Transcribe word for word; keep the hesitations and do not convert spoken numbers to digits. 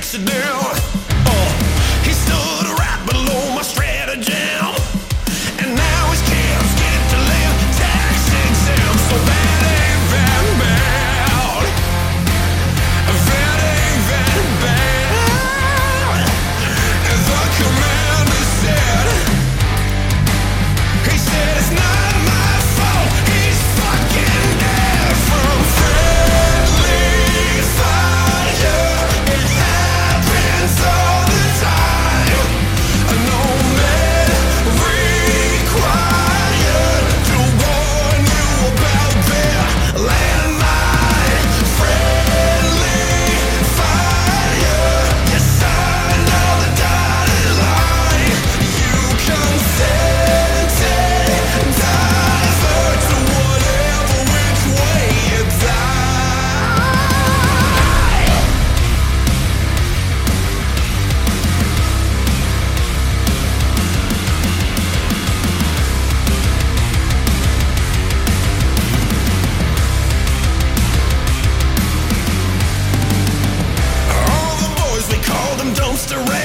accident. Oh, he stood right below my stratagem, and now his kids get to live tax exempt. So that ain't that bad. That ain't that bad. And the commander said, he said it's not my fault. He's fucking dead from friendly fire. It happens all the time. No man required to warn you about their landmine. Friendly fire. You signed on the dotted line. You consented, divert to whatever which way you die. All the boys, we called them dumpster